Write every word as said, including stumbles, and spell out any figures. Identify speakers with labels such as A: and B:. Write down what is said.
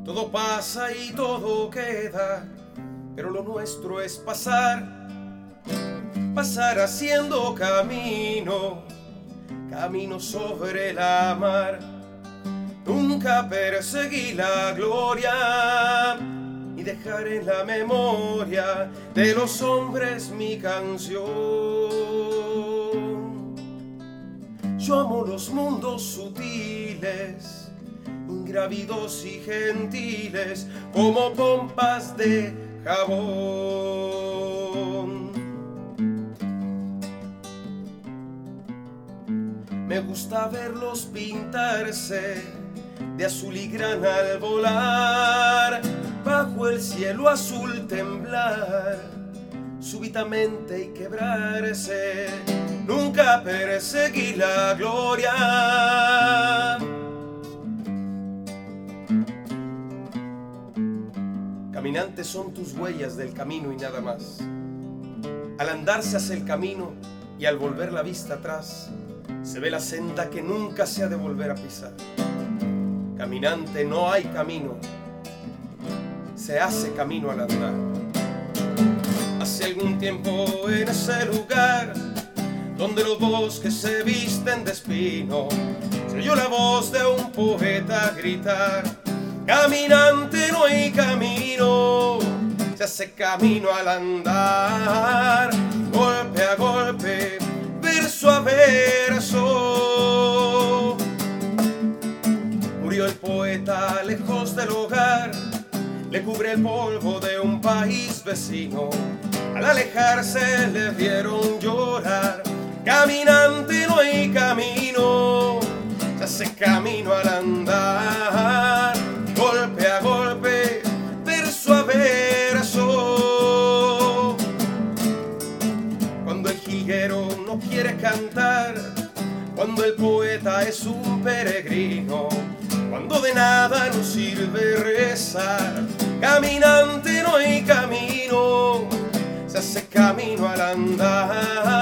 A: Todo pasa y todo queda, pero lo nuestro es pasar, pasar haciendo camino, camino sobre la mar. Nunca perseguí la gloria y dejar en la memoria de los hombres mi canción. Yo amo los mundos sutiles, ingrávidos y gentiles, como pompas de jabón. Me gusta verlos pintarse de azul y grana al volar, bajo el cielo azul temblar, súbitamente y quebrarse. Nunca perseguí la gloria. Caminantes son tus huellas del camino y nada más. Al andar se hace el camino y al volver la vista atrás se ve la senda que nunca se ha de volver a pisar. Caminante, no hay camino, se hace camino al andar. Hace algún tiempo en ese lugar donde los bosques se visten de espino, se oyó la voz de un poeta gritar: caminante, no hay camino, se hace camino al andar. Golpe a golpe, verso a verso, murió el poeta lejos del hogar, le cubre el polvo de un país vecino. Al alejarse le vieron llorar. Caminante, no hay camino, se hace camino al andar. Golpe a golpe, verso a verso. Cuando el jilguero no quiere cantar, cuando el poeta es un peregrino, cuando de nada nos sirve rezar. Caminante, no hay camino, se hace camino al andar.